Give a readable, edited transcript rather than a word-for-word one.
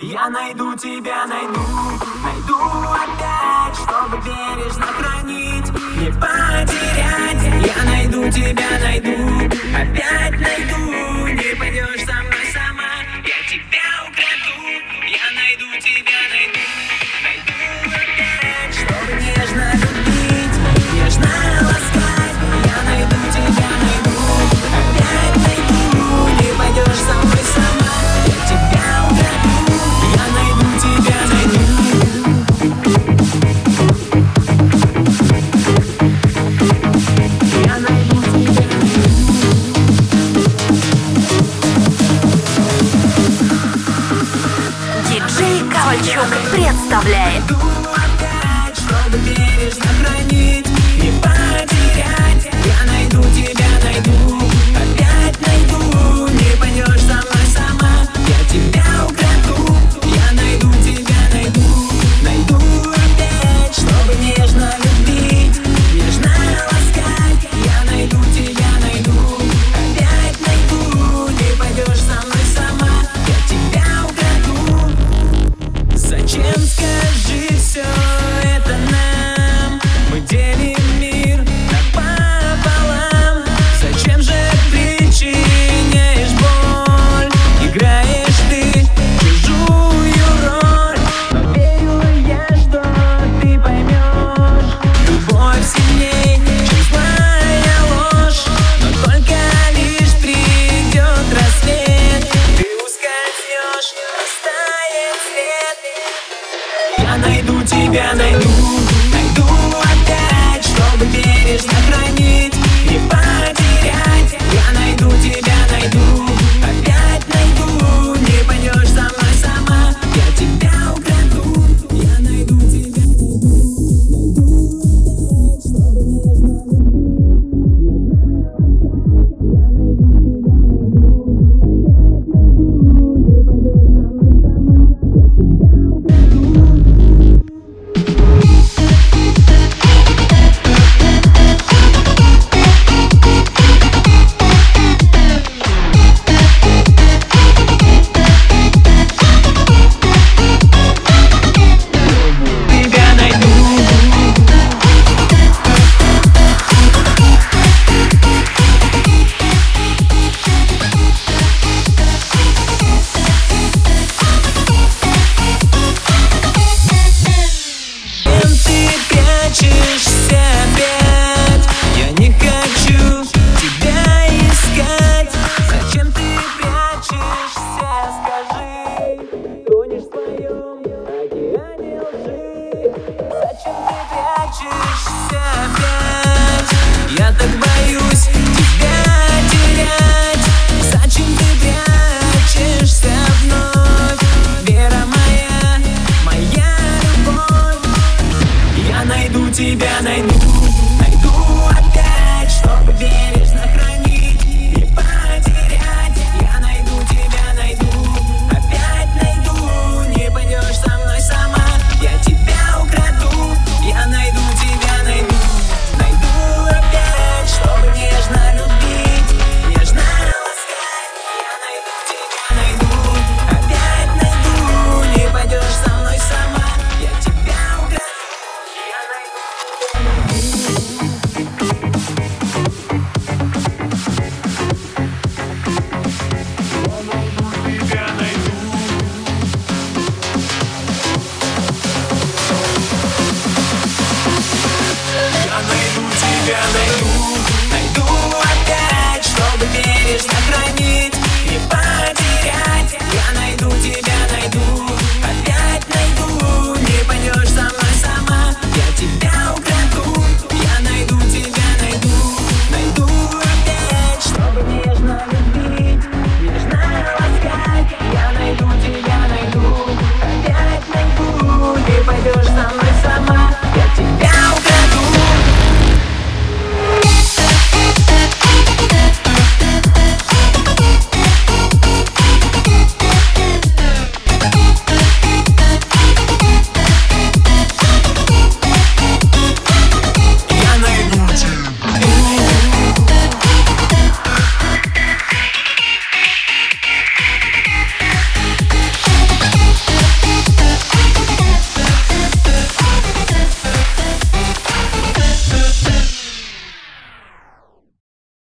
Я найду тебя, найду опять, чтобы бережно хранить, не потерять. Я найду тебя, найду, опять найду. Не пойдешь со мной сама, я тебя украду. Я найду тебя, найду опять, чтобы нежно любить, нежно ласкать. Я найду тебя, найду, опять найду. Не пойдешь со мной сама, я тебя украду. Я найду тебя, найду. Я найду тебя, Диджей Ковальчук представляет опять, чтобы бережно хранить, не потерять. Я найду тебя, найду, опять найду. Не пойдешь со мной сама, я тебя украду. Я найду тебя, найду опять, чтобы нежно любить, нежно ласкать. Я найду тебя, найду, опять найду. Не пойдешь со мной сама, я тебя украду. Зачем, скажи, все это нам? Мы делим мир напополам. Зачем же причиняешь боль? Играешь ты чужую роль. Но верю я, что ты поймешь. Любовь сильней, чем злая ложь. Но только лишь придет рассвет, ты ускользнешь, растает свет. Я найду тебя, найду опять, чтобы бережно хранить, не потерять. Я найду тебя, найду, опять найду. Не пойдешь со мной сама, я тебя украду. Я найду тебя, я так боюсь тебя терять. Зачем ты прячешься вновь? Вера моя любовь. Я найду тебя, найду опять, чтобы бережно хранить, не потерять. Я найду тебя, найду, опять найду. Не пойдешь со мной сама, я тебя украду. Я найду тебя, найду опять, чтобы нежно любить, нежно ласкать. Я найду тебя, найду, опять найду. Не пойдешь со мной сама, я тебя украду. Я найду тебя, найду. Я найду тебя, найду опять, чтобы бережно хранить.